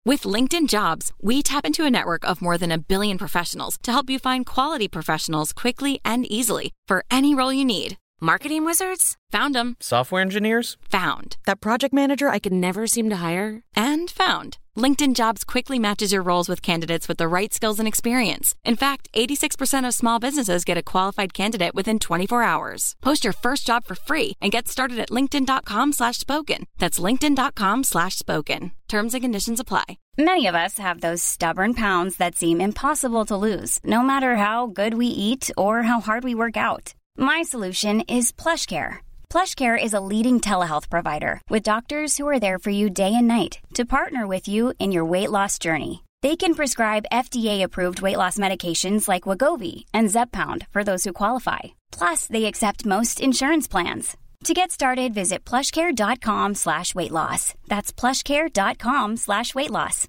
With LinkedIn Jobs, we tap into a network of more than 1 billion professionals to help you find quality professionals quickly and easily for any role you need. Marketing wizards? Found them. Software engineers? Found. That project manager I could never seem to hire? And found. LinkedIn Jobs quickly matches your roles with candidates with the right skills and experience. In fact, 86% of small businesses get a qualified candidate within 24 hours. Post your first job for free and get started at linkedin.com/spoken. That's linkedin.com/spoken. Terms and conditions apply. Many of us have those stubborn pounds that seem impossible to lose, no matter how good we eat or how hard we work out. My solution is PlushCare. PlushCare is a leading telehealth provider with doctors who are there for you day and night to partner with you in your weight loss journey. They can prescribe FDA-approved weight loss medications like Wegovy and Zepbound for those who qualify. Plus, they accept most insurance plans. To get started, visit plushcare.com/weightloss. That's plushcare.com/weightloss.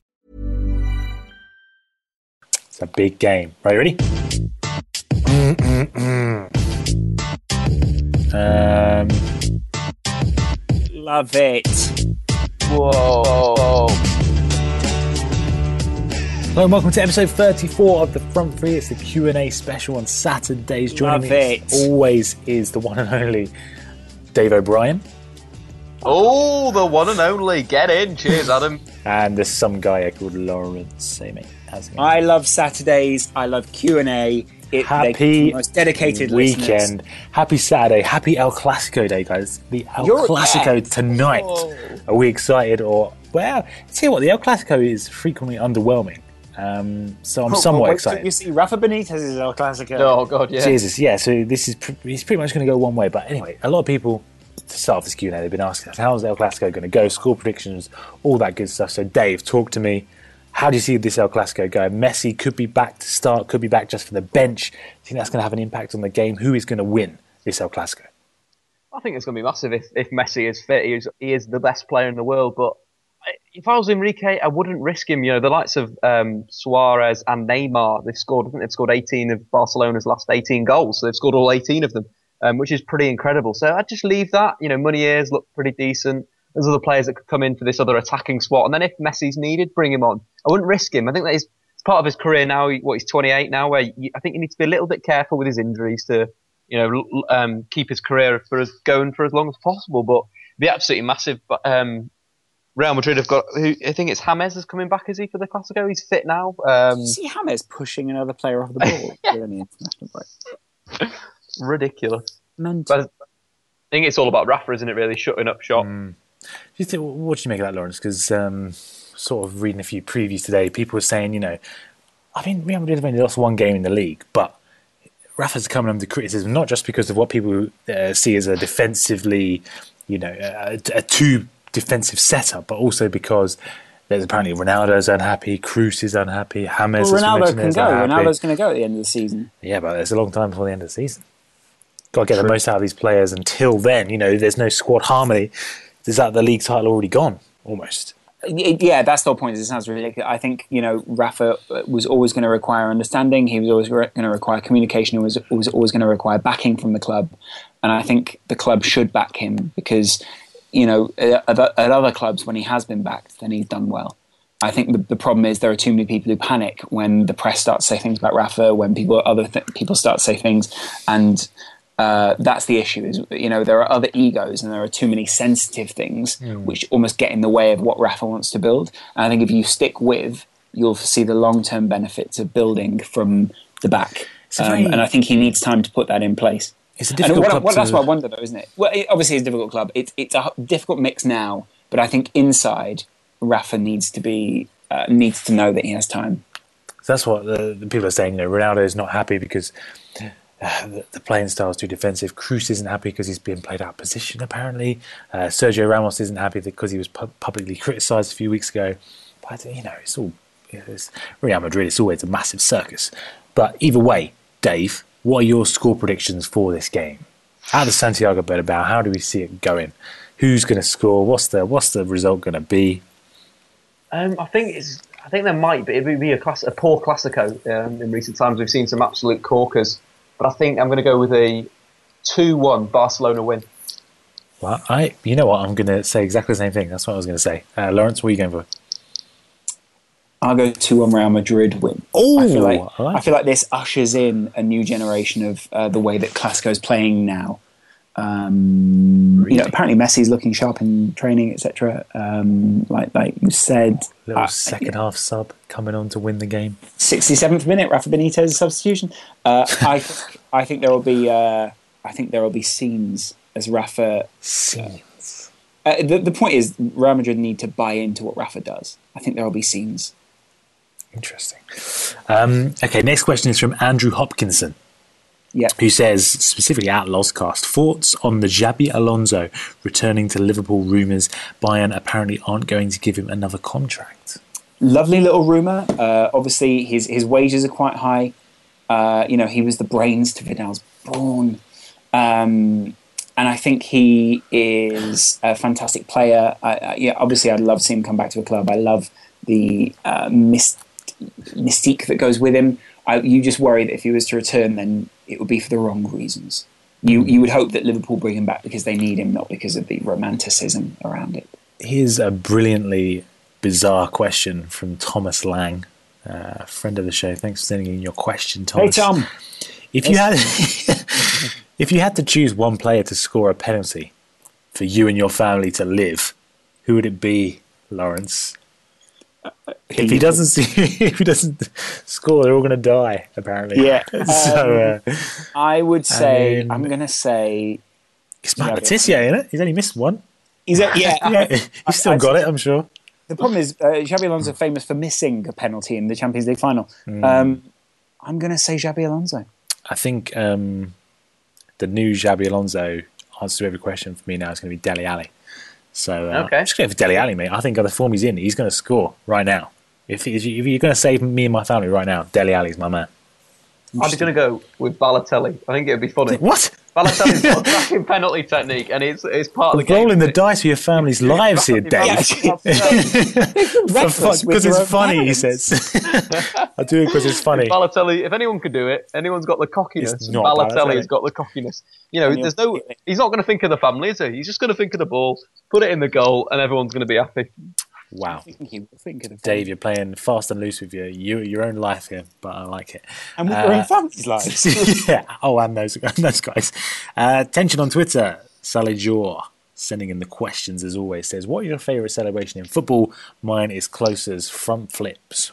It's a big game. Right, ready? Love it. Whoa. Hello and welcome to episode 34 of The Front Three. It's the Q&A special on Saturdays. Joining me as always is the one and only Dave O'Brien. Oh, the one and only. Get in. Cheers, Adam. And there's some guy here called Lawrence. Say, mate. How's it going? I love Saturdays. I love Q&A. Happy most dedicated weekend. Listeners. Happy Saturday. Happy El Clasico day, guys. The El Clasico tonight. Oh. Are we excited? Or, well, tell you what, the El Clasico is frequently underwhelming. So I'm somewhat excited. You see, Rafa Benitez is El Clasico. Oh, God, yeah. Jesus, yeah. So this is he's pretty much going to go one way. But anyway, a lot of people, to start off this Q&A, they've been asking us, how's El Clasico going to go? Score predictions, all that good stuff. So Dave, talk to me. How do you see this El Clasico go? Messi could be back to start, could be back just for the bench. Do you think that's going to have an impact on the game? Who is going to win this El Clasico? I think it's going to be massive if Messi is fit. He is the best player in the world. But if I was Enrique, I wouldn't risk him. You know, the likes of Suarez and Neymar, they've scored 18 of Barcelona's last 18 goals. So they've scored all 18 of them, which is pretty incredible. So I'd just leave that. You know, Meuniers look pretty decent. There's other players that could come in for this other attacking spot. And then if Messi's needed, bring him on. I wouldn't risk him. I think that is part of his career now. He's 28 now, where I think you need to be a little bit careful with his injuries to, you know, keep his career going for as long as possible. But it'd be absolutely massive. But Real Madrid have got, I think it's James is coming back, is he, for the Clasico? He's fit now. See James pushing another player off the ball during the international break. Ridiculous. Mental. But I think it's all about Rafa, isn't it, really? Shutting up shop. What do you make of that, Lawrence? Because sort of reading a few previews today, people were saying, you know, I mean, Real Madrid have only lost one game in the league, but Rafa's coming under criticism not just because of what people see as a defensively, you know, a too defensive setup, but also because there's apparently Ronaldo's unhappy, Kroos is unhappy, James. Well, Ronaldo can go. Ronaldo's going to go at the end of the season. Yeah, but there's a long time before the end of the season. Got to get the most out of these players. Until then, you know, there's no squad harmony. Is that the league title already gone, almost? Yeah, that's the whole point. It sounds ridiculous. I think, you know, Rafa was always going to require understanding. He was always going to require communication. He was always going to require backing from the club. And I think the club should back him because, you know, at other clubs, when he has been backed, then he's done well. I think the problem is there are too many people who panic when the press starts to say things about Rafa, when people start to say things, and that's the issue. Is, you know, there are other egos and there are too many sensitive things which almost get in the way of what Rafa wants to build. And I think if you stick with, you'll see the long-term benefits of building from the back. And I think he needs time to put that in place. It's a difficult club. That's what I wonder, though, isn't it? Well, obviously, it's a difficult club. It's a difficult mix now, but I think inside, Rafa needs to know that he has time. So that's what the people are saying. You know, Ronaldo is not happy because the playing style is too defensive. Kroos isn't happy because he's being played out of position, apparently. Sergio Ramos isn't happy because he was publicly criticised a few weeks ago. But, you know, it's Real Madrid. It's always a massive circus. But either way, Dave, what are your score predictions for this game? Out of Santiago Bernabeu, how do we see it going? Who's going to score? What's the result going to be? I think there might be. It would be a poor Clasico. In recent times, we've seen some absolute corkers. But I think I'm going to go with a 2-1 Barcelona win. Well, you know what? I'm going to say exactly the same thing. That's what I was going to say. Lawrence, what are you going for? I'll go 2-1 Real Madrid win. Oh, I feel like this ushers in a new generation of the way that Clasico's playing now. Apparently Messi's looking sharp in training, etc. Like you said, little second half sub coming on to win the game. 67th minute, Rafa Benitez substitution. I think there will be scenes as Rafa. Scenes. The point is, Real Madrid need to buy into what Rafa does. I think there will be scenes. Interesting. Okay, next question is from Andrew Hopkinson. Yeah. Who says, specifically at Lozcast, thoughts on the Xabi Alonso returning to Liverpool rumours? Bayern apparently aren't going to give him another contract. Lovely little rumour. Obviously, his wages are quite high. He was the brains to Vidal's brawn. And I think he is a fantastic player. Obviously, I'd love to see him come back to a club. I love the mystique that goes with him. You just worry that if he was to return, then it would be for the wrong reasons. You would hope that Liverpool bring him back because they need him, not because of the romanticism around it. Here's a brilliantly bizarre question from Thomas Lang, friend of the show. Thanks for sending in your question, Thomas. Hey, Tom. If you had to choose one player to score a penalty for you and your family to live, who would it be, Lawrence? If he doesn't score, they're all going to die. Apparently, yeah. So I would say I'm going to say it's Matt Letizia, isn't it? He's only missed one. He's still got it, I'm sure. The problem is Xabi Alonso famous for missing a penalty in the Champions League final. I'm going to say Xabi Alonso. I think the new Xabi Alonso answer to every question for me now is going to be Dele Alli. So I'm just going for Dele Alli, mate. I think the form he's in, he's going to score right now. If you're going to save me and my family right now, Dele Alli's my man. I'm just going to go with Balotelli. I think it would be funny. What? Balotelli's got a cracking penalty technique, and it's part of the game. Rolling the dice for your family's lives here, Dave. Because it's funny, he says. I do it because it's funny. Balotelli, if anyone could do it, anyone's got the cockiness. Balotelli's got the cockiness. He's not going to think of the family, is he? He's just going to think of the ball, put it in the goal, and everyone's going to be happy. Wow. Dave, you're playing fast and loose with your own life here, but I like it. And with your own family's lives. Yeah. Oh, and those guys. Tension on Twitter. Saleh Jor sending in the questions as always says, what is your favourite celebration in football? Mine is Klose's front flips.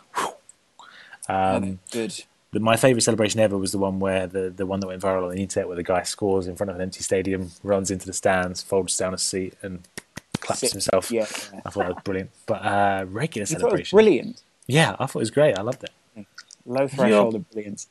Good. My favourite celebration ever was the one where the one that went viral on the internet where the guy scores in front of an empty stadium, runs into the stands, folds down a seat and claps himself. Yeah. I thought that was brilliant. But regular celebration. Thought it was brilliant. Yeah, I thought it was great. I loved it. Low threshold of brilliance.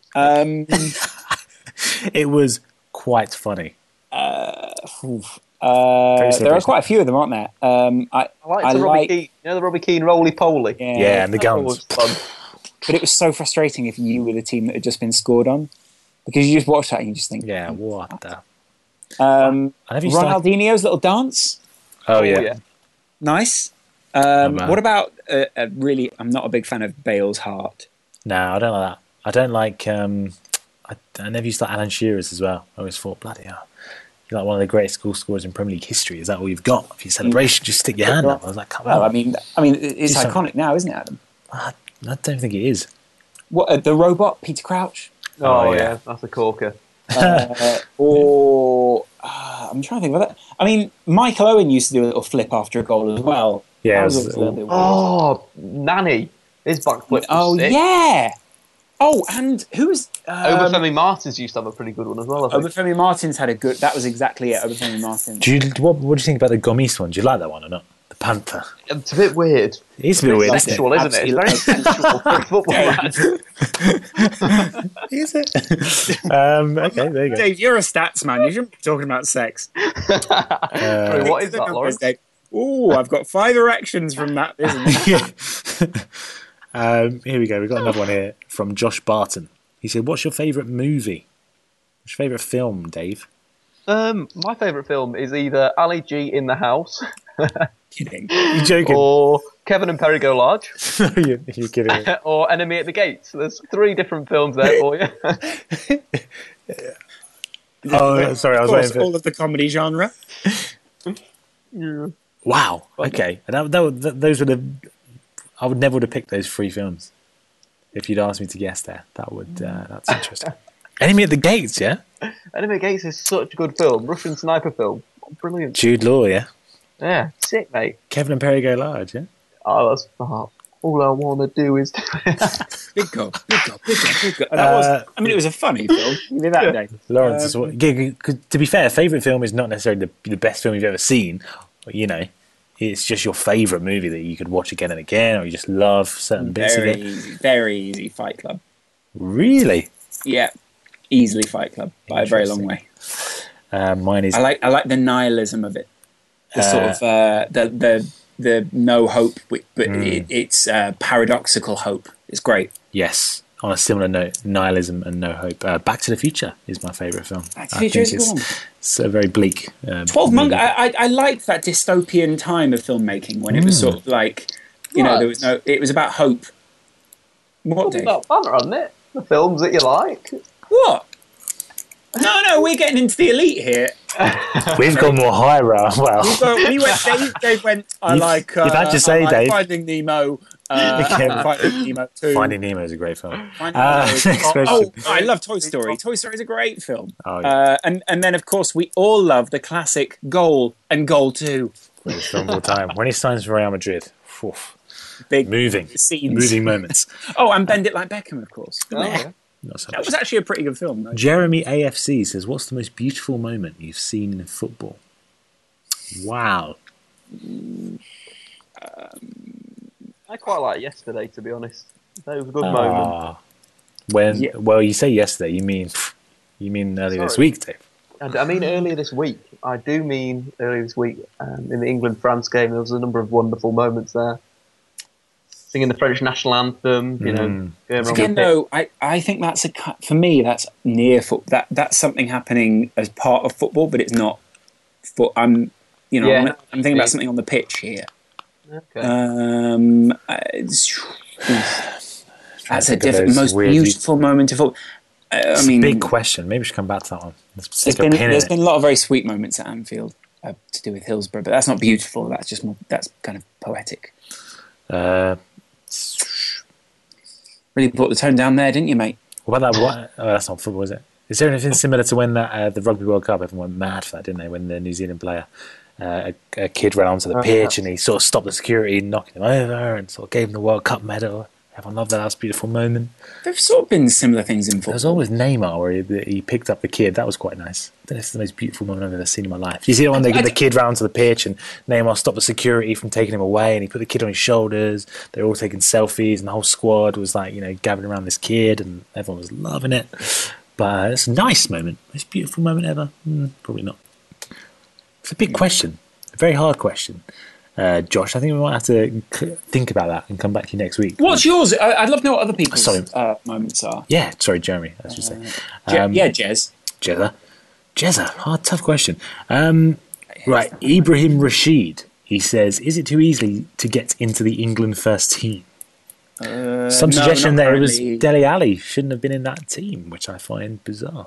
It was quite funny. There are quite a few of them, aren't there? I like Robbie Keane. The Robbie Keane roly-poly? Yeah, and the guns. But it was so frustrating if you were the team that had just been scored on. Because you just watch that and you just think... Yeah, what the... Ronaldinho's little dance. Oh, yeah. Nice. What about really? I'm not a big fan of Bale's heart. No, I don't like that. I don't like. I never used to like Alan Shearer's as well. I always thought, bloody hell, you're like one of the greatest goal scorers in Premier League history. Is that all you've got for your celebration? Just stick your hand up. I was like, come on. I mean, it's iconic now, isn't it, Adam? I don't think it is. What the robot, Peter Crouch? Oh yeah, that's a corker. I'm trying to think about that. I mean, Michael Owen used to do a little flip after a goal as well. Yeah. Nani. His backflip. Oh, sick. Yeah. Oh, and who's... Obafemi Martins used to have a pretty good one as well, I think. Obafemi Martins had a good... That was exactly it, Obafemi Martins. What do you think about the Gomis one? Do you like that one or not? The Panther. It's a bit weird. It's a bit weird, sensual, isn't it? It's very sensual for a football man. Is it? Okay, there you go. Dave, you're a stats man. You shouldn't be talking about sex. Sorry, what is that, Lawrence? Oh, I've got 5 erections from that, isn't it? Here we go. We've got another one here from Josh Barton. He said, what's your favourite movie? What's your favourite film, Dave? My favourite film is either Ali G in the House. Kidding? You joking? Or Kevin and Perry Go Large. You're kidding. Or Enemy at the Gates. There's 3 different films there for you. Oh, sorry, I was waiting for all of the comedy genre. Yeah. Wow. Okay. Those were the. I would never would have picked those 3 films if you'd asked me to guess there. That's interesting. Enemy at the Gates, yeah? Enemy at the Gates is such a good film. Russian sniper film. Brilliant. Jude Law, yeah? Yeah, sick, mate. Kevin and Perry Go Large, yeah? Oh, that's all I want to do is do it. Big goal. And it was a funny film. That day. Lawrence, to be fair, favourite film is not necessarily the best film you've ever seen. You know, it's just your favourite movie that you could watch again and again, or you just love certain bits of it. Very easy. Fight Club. Really? Yeah, easily Fight Club by a very long way. Mine is. I like the nihilism of it. The sort of the no hope, but it's paradoxical hope. It's great. Yes. On a similar note, nihilism and no hope. Back to the Future is my favourite film. Back to the Future is cool. It's a very bleak. 12 Monkeys. I liked that dystopian time of filmmaking when it was sort of like, there was no. It was about hope. What? It's about fun, isn't it? The films that you like. What? No, we're getting into the elite here. We've gone more highbrow. Well, Dave went. You've had to say, Dave. Finding Nemo. Finding Nemo 2. Finding Nemo is a great film. I love Toy Story. Toy Story is a great film. Oh, yeah. And then of course we all love the classic Goal and Goal 2. Greatest film of all time. When he signs for Real Madrid. Oof. Big moving moments. Oh, and Bend It Like Beckham, of course. Oh, yeah. That was actually a pretty good film, though. Jeremy AFC says, what's the most beautiful moment you've seen in football? Wow. I quite like yesterday, to be honest. That was a good moment. Well, you say yesterday, you mean earlier this week, Dave? And I mean earlier this week. I do mean earlier this week. In the England-France game, there was a number of wonderful moments there. Singing the French national anthem, going around. Again, though, I think that's for me. That's near football. That's something happening as part of football, but it's not. I'm thinking about something on the pitch here. Okay. That's a most beautiful moment of football. It's a big question. Maybe we should come back to that one. There's been a lot of very sweet moments at Anfield to do with Hillsborough, but that's not beautiful. That's just more. That's kind of poetic. Really brought the tone down there, didn't you, mate? What about that? That's not football, is it? Is there anything similar to when that the Rugby World Cup? Everyone went mad for that, didn't they? When the New Zealand player, a kid ran onto the pitch and he sort of stopped the security, knocking him over, and sort of gave him the World Cup medal. Everyone loved that. That was a beautiful moment. There've sort of been similar things in football. There was always Neymar where he picked up the kid. That was quite nice. That's the most beautiful moment I've ever seen in my life. You see when they get the kid round to the pitch and Neymar stopped the security from taking him away and he put the kid on his shoulders. They were all taking selfies and the whole squad was like, gathering around this kid and everyone was loving it. But it's a nice moment. Most beautiful moment ever? Probably not. It's a big question. A very hard question. Josh, I think we might have to think about that and come back to you next week. What's yours? I'd love to know what other people's moments are. Yeah, sorry, Jeremy, I should say. Jez. Jezza. Tough question. Right, Ibrahim Rashid. He says, is it too easy to get into the England first team? Some suggestion that it was Dele Alli shouldn't have been in that team, which I find bizarre.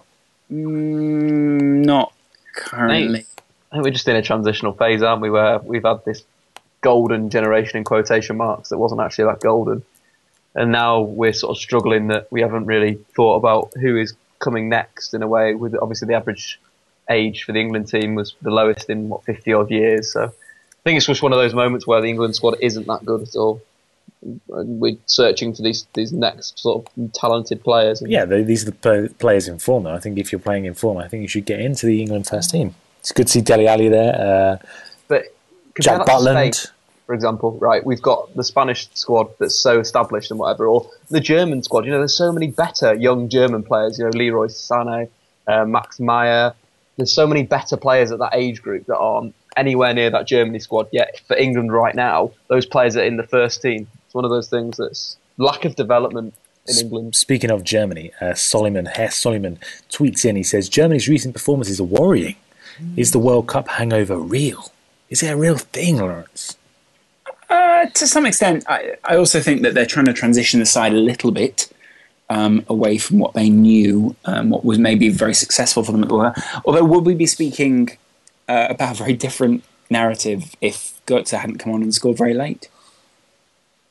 Not currently. I think we're just in a transitional phase, aren't we, where we've had this golden generation in quotation marks that wasn't actually that golden. And now we're sort of struggling that we haven't really thought about who is coming next in a way. With obviously the average age for the England team was the lowest in 50-odd years. So I think it's just one of those moments where the England squad isn't that good at all. And we're searching for these next sort of talented players. Yeah, these are the players in form, though. I think if you're playing in form, I think you should get into the England first team. It's good to see Dele Alli there. But Jack Butland, for example, right? We've got the Spanish squad that's so established and whatever, or the German squad. There's so many better young German players. Leroy Sané, Max Meyer. There's so many better players at that age group that aren't anywhere near that Germany squad. Yet for England right now, those players are in the first team. It's one of those things that's lack of development in England. Speaking of Germany, Herr Solomon tweets in. He says Germany's recent performances are worrying. Is the World Cup hangover real? Is it a real thing, Lawrence? To some extent. I also think that they're trying to transition the side a little bit away from what they knew, what was maybe very successful for them at the World Cup. Although, would we be speaking about a very different narrative if Götze hadn't come on and scored very late?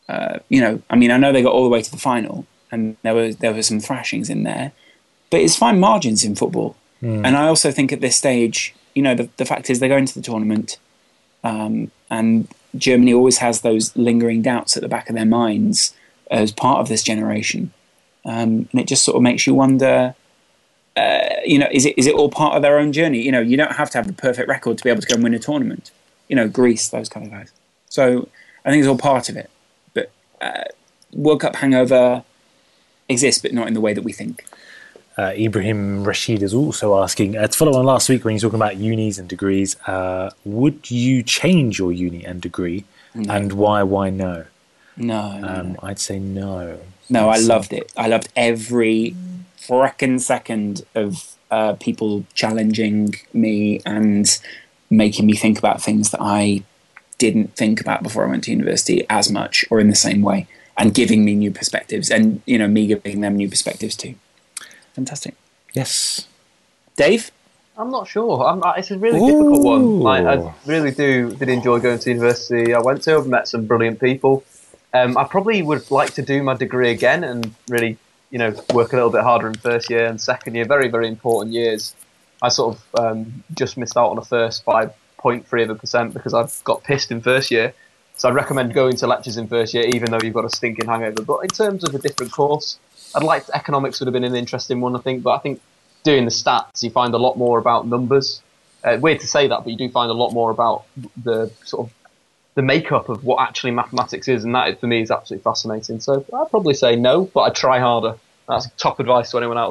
I know they got all the way to the final, and there were some thrashings in there, but it's fine margins in football. And I also think at this stage, the fact is they're going to the tournament, and Germany always has those lingering doubts at the back of their minds as part of this generation, and it just sort of makes you wonder. Is it all part of their own journey? You don't have to have the perfect record to be able to go and win a tournament. Greece, those kind of guys. So I think it's all part of it. But World Cup hangover exists, but not in the way that we think. Ibrahim Rashid is also asking, to follow on last week when you're talking about unis and degrees, would you change your uni and degree? No. And why? Why no? No. I'd say no. No, I loved it. I loved every frickin' second of people challenging me and making me think about things that I didn't think about before I went to university as much or in the same way, and giving me new perspectives, and me giving them new perspectives too. Fantastic. Yes. Dave? I'm not sure. It's a really difficult one. I really did enjoy going to university. I went to. I've met some brilliant people. I probably would like to do my degree again and really, work a little bit harder in first year and second year. Very, very important years. I sort of just missed out on the first 5.3% because I got pissed in first year. So I'd recommend going to lectures in first year, even though you've got a stinking hangover. But in terms of a different course, economics would have been an interesting one, I think. But I think doing the stats, you find a lot more about numbers. Weird to say that, but you do find a lot more about the sort of the makeup of what actually mathematics is, and that for me is absolutely fascinating. So I'd probably say no, but I'd try harder. That's top advice to anyone else.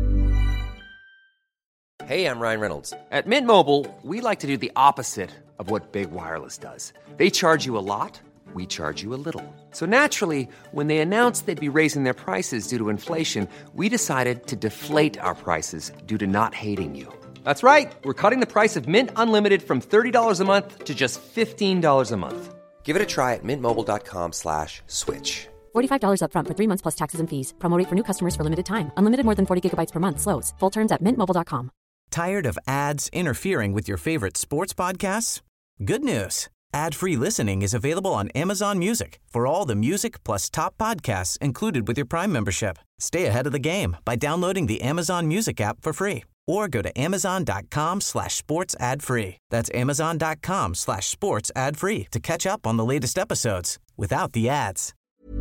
Hey, I'm Ryan Reynolds. At Mint Mobile, we like to do the opposite of what Big Wireless does. They charge you a lot, we charge you a little. So naturally, when they announced they'd be raising their prices due to inflation, we decided to deflate our prices due to not hating you. That's right. We're cutting the price of Mint Unlimited from $30 a month to just $15 a month. Give it a try at mintmobile.com/switch. $45 up front for 3 months plus taxes and fees. Promo rate for new customers for limited time. Unlimited more than 40 gigabytes per month. Slows full terms at mintmobile.com. Tired of ads interfering with your favorite sports podcasts? Good news. Ad-free listening is available on Amazon Music for all the music plus top podcasts included with your Prime membership. Stay ahead of the game by downloading the Amazon Music app for free or go to amazon.com/sports ad free. That's amazon.com/sports ad free to catch up on the latest episodes without the ads.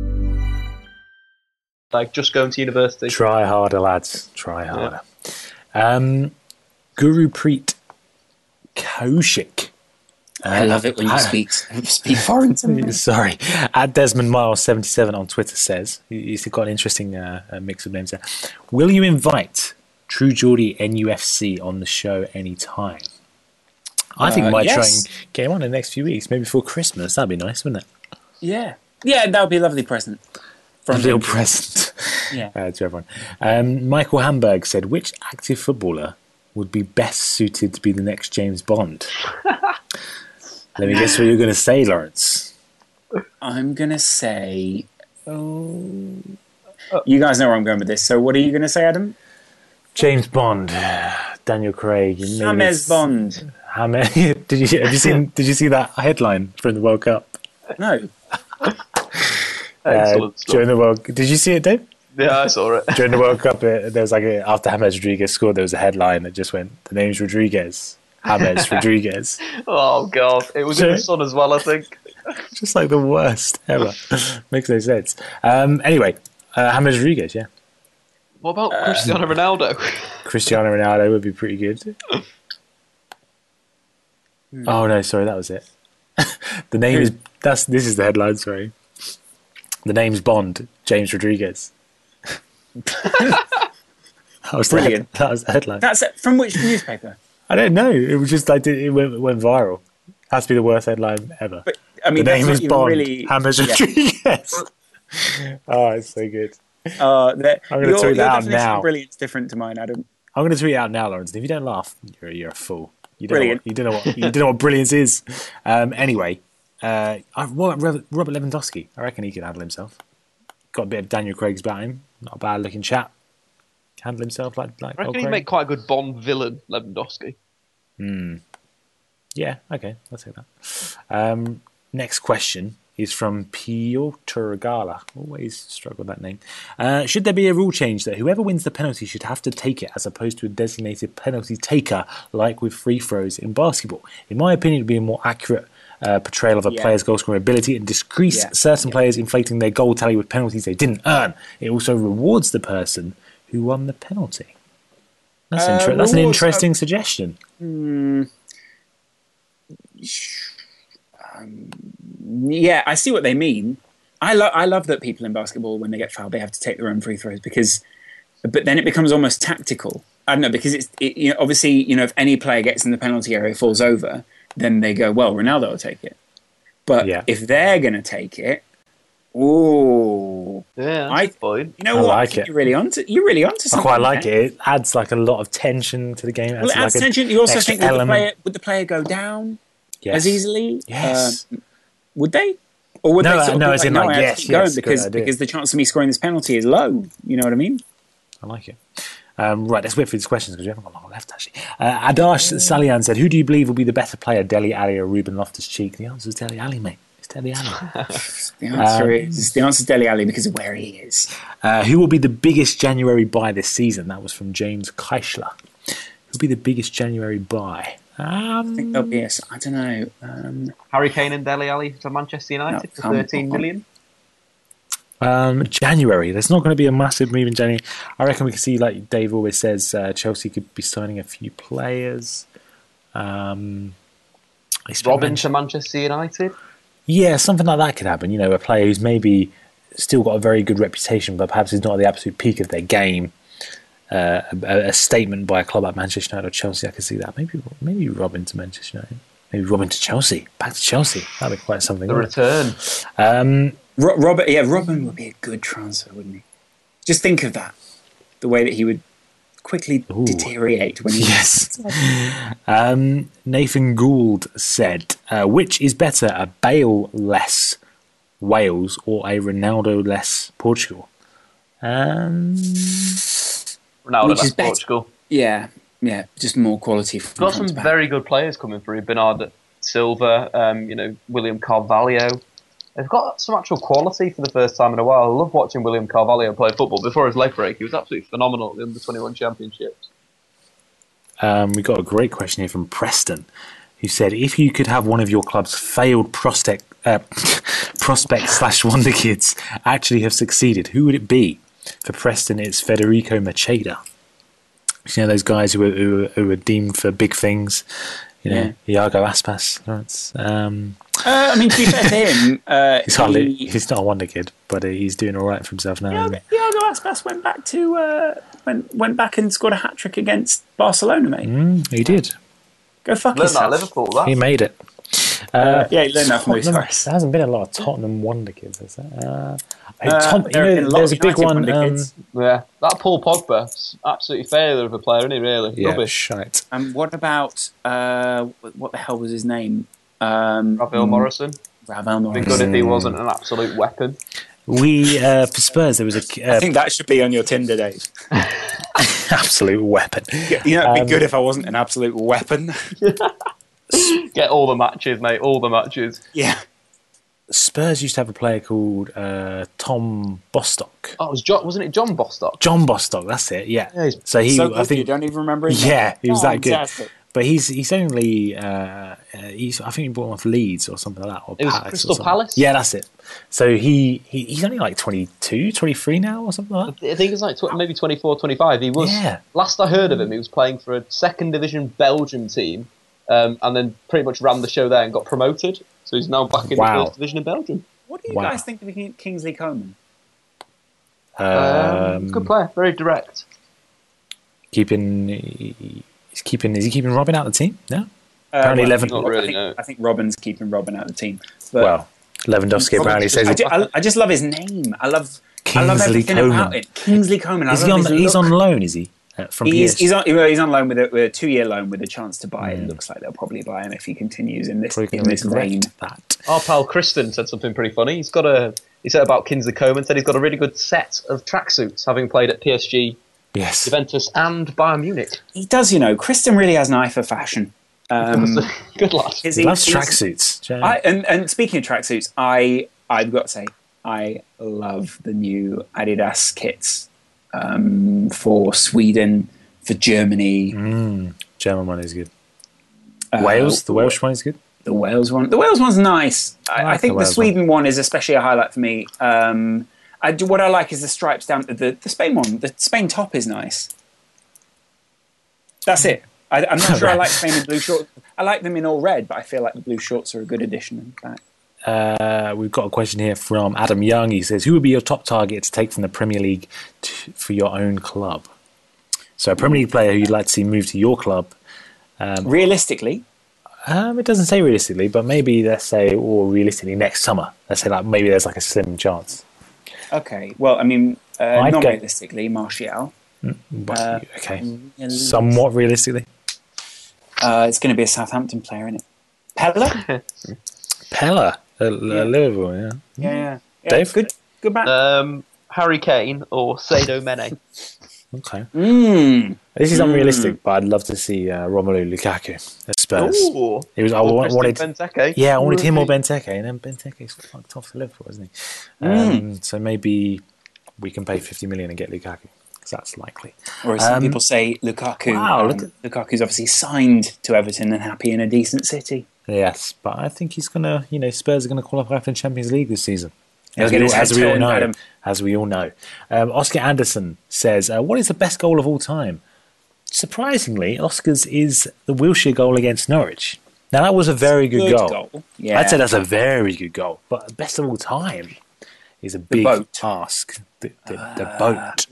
Just going to university. Try harder, lads. Try harder. Yeah. Gurpreet Kaushik. I love it when you speak foreign to me. Sorry. At Desmond Miles 77 on Twitter says, he's got an interesting mix of names there. Will you invite True Geordie NUFC on the show anytime? I think we might try and get him on in the next few weeks, maybe before Christmas. That'd be nice, wouldn't it? Yeah. Yeah, that would be a lovely present. A little present to everyone. Michael Hamburg said, which active footballer would be best suited to be the next James Bond? Let me guess what you're going to say, Lawrence. I'm going to say... you guys know where I'm going with this, so what are you going to say, Adam? James Bond, Daniel Craig. James Bond. Did you see that headline from the World Cup? No. During the World, did you see it, Dave? Yeah, I saw it. During the World Cup, there was after James Rodriguez scored, there was a headline that just went, "The name's Rodriguez, James Rodriguez." Oh God, it was in the Sun as well, I think. Just like the worst ever. Makes no sense. Anyway, James Rodriguez, yeah. What about Cristiano Ronaldo? Cristiano Ronaldo would be pretty good. Oh no, sorry, that was it. The name is this is the headline. Sorry, the name's Bond, James Rodriguez. That was brilliant. That was the headline. That's it. From which newspaper? I don't know. It was just it went viral. Has to be the worst headline ever. But I mean, the name is Bond, James Rodriguez. Oh, it's so good. I'm going to tweet that out now. Brilliant's different to mine, Adam. I'm going to tweet it out now, Lawrence. If you don't laugh, you're a fool. You don't know what brilliance is. Anyway, Robert Lewandowski. I reckon he could handle himself. Got a bit of Daniel Craig's about him. Not a bad looking chap. Handle himself like. I reckon he'd make quite a good Bond villain, Lewandowski. Yeah. Okay. I'll take that. Next question. is from Piotr Gala. Always struggle with that name. Should there be a rule change that whoever wins the penalty should have to take it as opposed to a designated penalty taker like with free throws in basketball? In my opinion, it would be a more accurate portrayal of a player's goal scoring ability and decrease certain players inflating their goal tally with penalties they didn't earn. It also rewards the person who won the penalty. That's an interesting suggestion. Yeah, I see what they mean. I love that people in basketball, when they get fouled, they have to take their own free throws but then it becomes almost tactical. I don't know, because obviously, if any player gets in the penalty area, falls over, then they go, well, Ronaldo will take it. But if they're going to take it, that's fine. You know what? Like it. You're really onto something. I quite like it. It adds like a lot of tension to the game. It adds tension. You also think would the player go down as easily? Yes. Would they? Or would they sort of no, be as in no, like, I have yes, to keep going yes, because the chance of me scoring this penalty is low. You know what I mean? I like it. Right, let's wait for these questions because we haven't got long left, actually. Adash Salian said, who do you believe will be the better player, Dele Alli or Ruben Loftus-Cheek? The answer is Dele Alli, mate. It's Dele Alli. The answer is Dele Alli because of where he is. Who will be the biggest January buy this season? That was from James Keischler. Who will be the biggest January buy? I think there'll be I don't know. Harry Kane and Dele Alli to Manchester United for 13 million. January. There's not going to be a massive move in January. I reckon we can see, like Dave always says, Chelsea could be signing a few players. Robin to Manchester United? Yeah, something like that could happen. A player who's maybe still got a very good reputation, but perhaps is not at the absolute peak of their game. A statement by a club like Manchester United or Chelsea, I could see that. Maybe Robin to Manchester United. Maybe Robin to Chelsea. Back to Chelsea. That'd be quite something. The return. Robin would be a good transfer, wouldn't he? Just think of that. The way that he would quickly deteriorate when he... Yes. Nathan Gould said, which is better, a Bale-less Wales or a Ronaldo-less Portugal? Ronaldo-less Portugal. Yeah, just more quality. Got some very good players coming through. Bernardo Silva, William Carvalho. They've got some actual quality for the first time in a while. I love watching William Carvalho play football. Before his leg break, he was absolutely phenomenal at the Under-21 Championships. We got a great question here from Preston, who said, if you could have one of your club's failed prospect/wonder kids actually have succeeded, who would it be? For Preston, it's Federico Macheda. Those guys who are deemed for big things. Iago Aspas, Lawrence. To be fair to him, he's not a wonder kid, but he's doing all right for himself now. Iago Aspas went back and scored a hat trick against Barcelona, mate. He did. Go fuck yourself. yourself. Liverpool. That. He made it. He learned that from There hasn't been a lot of Tottenham wonder kids, has there? There's a big one. That Paul Pogba, absolutely failure of a player, isn't he? Really, rubbish. Shite. What about what the hell was his name? Ravel Morrison. It'd be good if he wasn't an absolute weapon. For Spurs, there was I think that should be on your Tinder, Dave. Absolute weapon. It'd be good if I wasn't an absolute weapon. Get all the matches, mate. All the matches. Yeah. Spurs used to have a player called Tom Bostock. Oh, wasn't it John Bostock? John Bostock, that's it. Yeah. So I think you don't even remember his name. Yeah, he was that fantastic. Good. But he's only I think he bought him off Leeds or something like that. Or it was Palace Crystal Palace. Yeah, that's it. So he's only like 22, 23 now or something like that. I think it's like maybe 24, 25. He was. Yeah. Last I heard of him, he was playing for a second division Belgian team, and then pretty much ran the show there and got promoted. So he's now back in the first division in Belgium. What do you guys think of Kingsley Coman? Good player, very direct. Is he keeping Robin out of the team? No. Apparently, I think Robin's keeping Robin out of the team. But Lewandowski apparently says. I just love his name. I love everything Coman. about it. Kingsley Coman. He's on loan, is he? From he's on loan with a 2-year loan with a chance to buy. It looks like they'll probably buy him if he continues in this vein. Our pal Kristen said something pretty funny. He said about Kingsley Coman, said he's got a really good set of tracksuits, having played at PSG, Juventus and Bayern Munich. He does, Kristen really has an eye for fashion. Good lad. He loves tracksuits. And speaking of tracksuits, I've got to say, I love the new Adidas kits for Sweden, for Germany. German one is good. Wales, the Welsh one is good. The Wales one's nice. I think the Sweden one is especially a highlight for me. What I like is the stripes down. The Spain one, the Spain top is nice. That's it. I'm not sure I like Spain in blue shorts. I like them in all red, but I feel like the blue shorts are a good addition. In fact. We've got a question here from Adam Young. He says, who would be your top target to take from the Premier League for your own club? So a Premier League player who you'd like to see move to your club. Realistically? It doesn't say realistically, but maybe let's say, or realistically next summer. Let's say like maybe there's like a slim chance. Okay. Well, I mean, not realistically, Martial. Okay. Somewhat realistically. It's going to be a Southampton player, isn't it? Pella? Pella at Liverpool, yeah. Yeah. Dave? Good man. Harry Kane or Sadio Mane. Okay. This is unrealistic, but I'd love to see Romelu Lukaku at Spurs. Ooh. I wanted Benteke. Yeah, I wanted him or Benteke, and then Benteke's fucked off to Liverpool, isn't he? So maybe we can pay 50 million and get Lukaku, because that's likely. Or as some people say, Lukaku. Wow, Lukaku's obviously signed to Everton and happy in a decent city. Yes, but I think he's gonna. Spurs are gonna qualify for the Champions League this season. As we all know. Oscar Anderson says, what is the best goal of all time? Surprisingly, Oscar's is the Wilshere goal against Norwich. Now, that was a very good goal. Yeah. I'd say that's a very good goal. But best of all time is a big ask. The boat.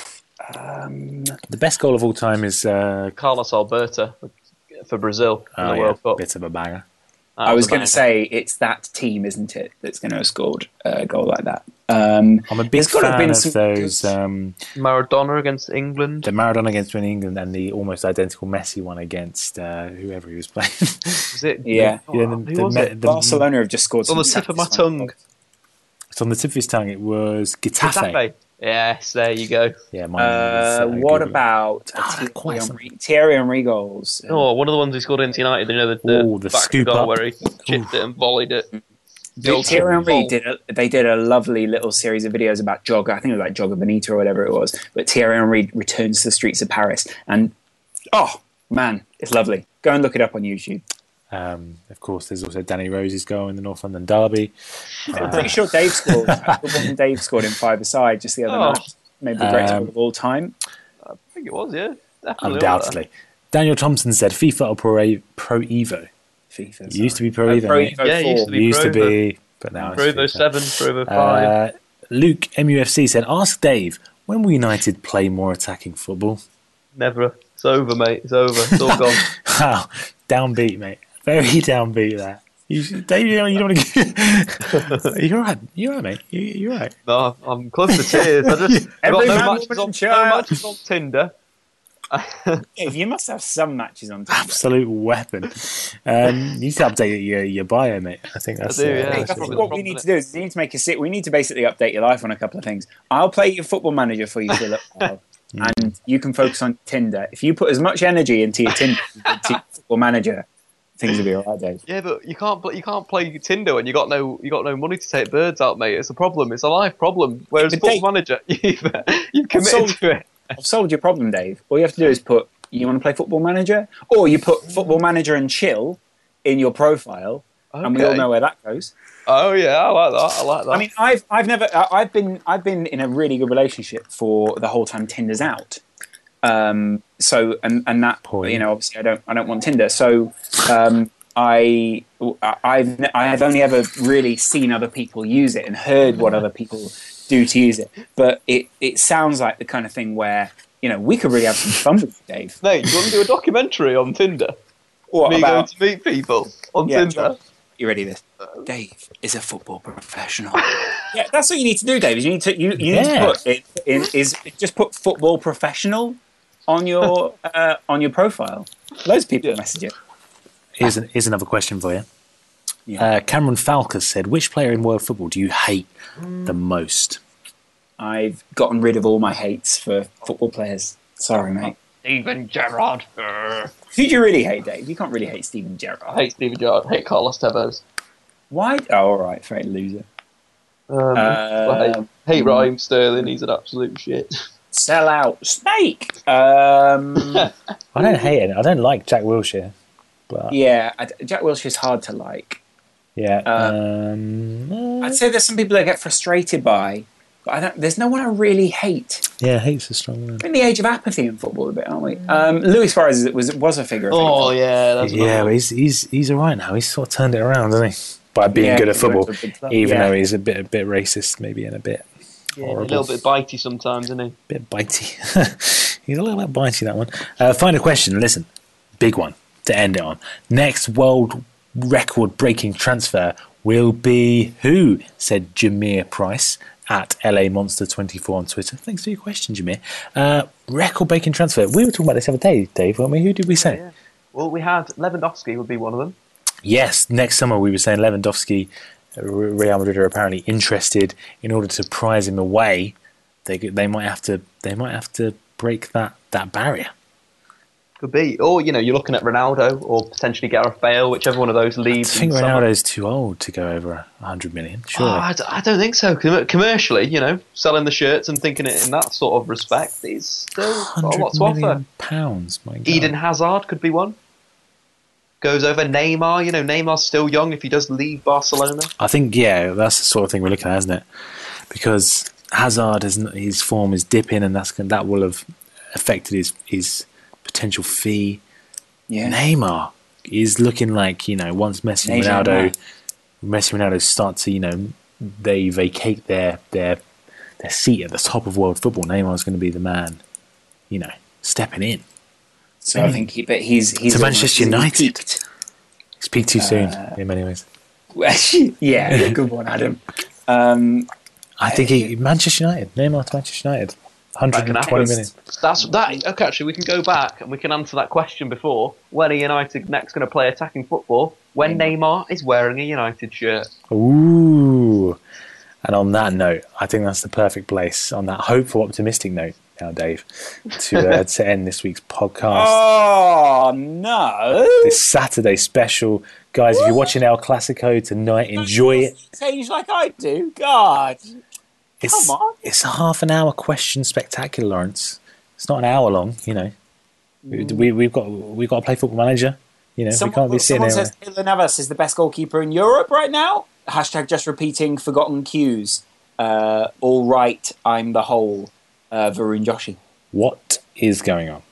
The best goal of all time is... Carlos Alberto for Brazil in the World Cup. Bit of a banger. I was going to say it's that team, isn't it, that's going to have scored a goal like that. I'm a big fan of those... Maradona against England. The Maradona against England and the almost identical Messi one against whoever he was playing. Was it? Yeah. Barcelona have just scored on the tip of my tongue. It's on the tip of his tongue. It was Getafe. Yes, there you go. Yeah, mine what about Thierry Henry goals? One of the ones he scored against United. The scoop goal up where he chipped it and volleyed it. Thierry Henry did a lovely little series of videos about Jogger. I think it was like Jogger Benito or whatever it was. But Thierry Henry returns to the streets of Paris, and oh man, it's lovely. Go and look it up on YouTube. Of course, there's also Danny Rose's goal in the North London derby. I'm pretty sure Dave scored. Dave scored in five-a-side just the other night. Maybe the greatest goal of all time. I think it was, yeah. Definitely. Undoubtedly. Daniel Thompson said FIFA or Pro Evo? FIFA. It used to be Pro Evo. Pro Evo 4. Yeah, it used to be, but now it's Pro Evo 7, Pro Evo 5. Luke MUFC said, ask Dave, when will United play more attacking football? Never. It's over, mate. It's over. It's all gone. Wow. Downbeat, mate. Very downbeat there. Dave, you don't want to... You're right. You're right, mate. You're right. No, I'm close to tears. I've got no matches on Tinder. You must have some matches on Tinder. Absolute weapon. You need to update your bio, mate. I think that's... That's what we need to do. Is we need to make we need to basically update your life on a couple of things. I'll play your Football Manager for you for a little while. And you can focus on Tinder. If you put as much energy into your Tinder Football Manager, things will be alright, Dave. Yeah, but you can't play Tinder when you got no money to take birds out, mate. It's a problem. It's a life problem. Whereas Football Manager, you've committed to it. I've solved your problem, Dave. All you have to do is put, you want to play Football Manager? Or you put Football Manager and chill in your profile, and we all know where that goes. Oh yeah, I like that. I mean, I've been in a really good relationship for the whole time Tinder's out. So that point, obviously I don't want Tinder. So I've only ever really seen other people use it and heard what other people do to use it. But it sounds like the kind of thing where we could really have some fun with it, Dave. Mate, do you want to do a documentary on Tinder? What Me about going to meet people on Tinder? You ready? This Dave is a football professional. Yeah, that's what you need to do, Dave. You need to put it in. Just put football professional on your profile. Loads of people message it. Here's another question for you. Yeah. Cameron Falcus said, which player in world football do you hate the most? I've gotten rid of all my hates for football players. Sorry, mate. Steven Gerrard. Who do you really hate, Dave? You can't really hate Steven Gerrard. I hate Steven Gerrard. I hate Carlos Tevez. Why? Oh, all right, fair loser. I hate Raheem Sterling. He's an absolute shit. Sell out Snake. I don't hate it. I don't like Jack Wilshere. But Yeah, Jack Wilshere's hard to like. yeah, I'd say there's some people that get frustrated by, but there's no one I really hate. yeah, hate's a strong word. We're in the age of apathy in football a bit, aren't we? Luis Suarez was a figure of Oh yeah, that's Yeah, but he's all right now. He's sort of turned it around, hasn't he? By being good at football, even though he's a bit racist, maybe, and a bit horrible. a little bit bitey sometimes, isn't he? Bit bitey. He's a little bit bitey, that one. Final question. Listen, big one to end it on. Next world record-breaking transfer will be who? Said Jameer Price at LA Monster 24 on Twitter. Thanks for your question, Jameer. Record-breaking transfer. We were talking about this the other day, Dave, weren't we? Who did we say? Yeah. Well, we had Lewandowski would be one of them. Yes, next summer we were saying Lewandowski, Real Madrid are apparently interested. In order to prize him away, they might have to break that barrier. Could be, or you're looking at Ronaldo or potentially Gareth Bale, whichever one of those leaves. I think Ronaldo's too old to go over 100 million. Surely. I don't think so. Commercially, selling the shirts and thinking it in that sort of respect, he's still got a lot to offer. £100 million, my God. Eden Hazard could be one. Goes over Neymar. Neymar's still young if he does leave Barcelona. I think, yeah, that's the sort of thing we're looking at, isn't it? Because Hazard, his form is dipping, and that will have affected his potential fee. Yeah. Neymar is looking like, once Messi and Ronaldo start to, they vacate their seat at the top of world football, Neymar's going to be the man, stepping in. So I think he's to Manchester United. He's peaked too soon in many ways. Yeah, good one, Adam. I think Manchester United. Neymar to Manchester United. 120 million. That's that. Okay, actually, we can go back and we can answer that question before. When are United next going to play attacking football? When Neymar is wearing a United shirt. Ooh. And on that note, I think that's the perfect place, on that hopeful, optimistic note now, Dave, to end this week's podcast. Oh, no. This Saturday special. Guys, if you're watching El Clasico tonight, enjoy it. Change like I do. God. Come on. It's a half an hour question spectacular, Lawrence. It's not an hour long, We've got to play Football Manager. We can't be sitting there. Someone says Keylor Navas is the best goalkeeper in Europe right now. # just repeating forgotten cues. All right, I'm the whole. Varun Joshi. What is going on?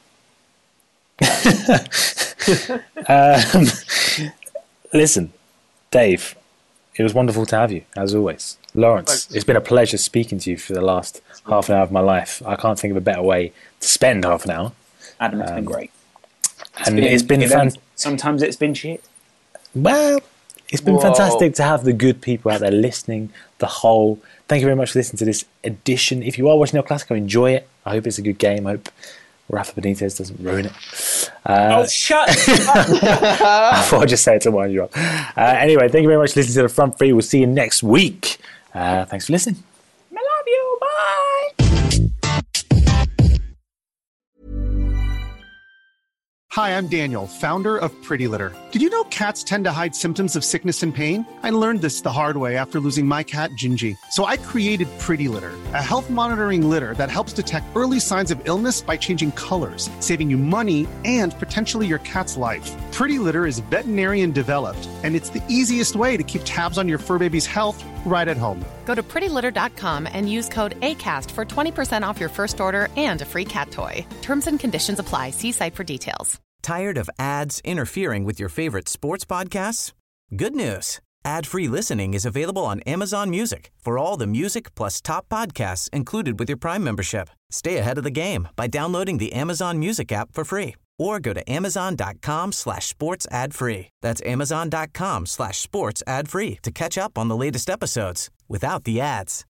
Listen, Dave, it was wonderful to have you, as always. Lawrence, It's been a pleasure speaking to you for the last half an hour of my life. I can't think of a better way to spend half an hour. Adam, it's been great. It's been fun. Sometimes it's been shit. Well, it's been fantastic to have the good people out there listening, the whole. Thank you very much for listening to this edition. If you are watching El Clasico, enjoy it. I hope it's a good game. I hope Rafa Benitez doesn't ruin it. Shut up. I thought I'd just say it to wind you up. Anyway, thank you very much for listening to The Front Three. We'll see you next week. Thanks for listening. I love you. Bye. Hi, I'm Daniel, founder of Pretty Litter. Did you know cats tend to hide symptoms of sickness and pain? I learned this the hard way after losing my cat, Gingy. So I created Pretty Litter, a health monitoring litter that helps detect early signs of illness by changing colors, saving you money and potentially your cat's life. Pretty Litter is veterinarian developed, and it's the easiest way to keep tabs on your fur baby's health right at home. Go to prettylitter.com and use code ACAST for 20% off your first order and a free cat toy. Terms and conditions apply. See site for details. Tired of ads interfering with your favorite sports podcasts? Good news. Ad-free listening is available on Amazon Music for all the music plus top podcasts included with your Prime membership. Stay ahead of the game by downloading the Amazon Music app for free or go to amazon.com/sports ad free. That's amazon.com/sports ad free to catch up on the latest episodes without the ads.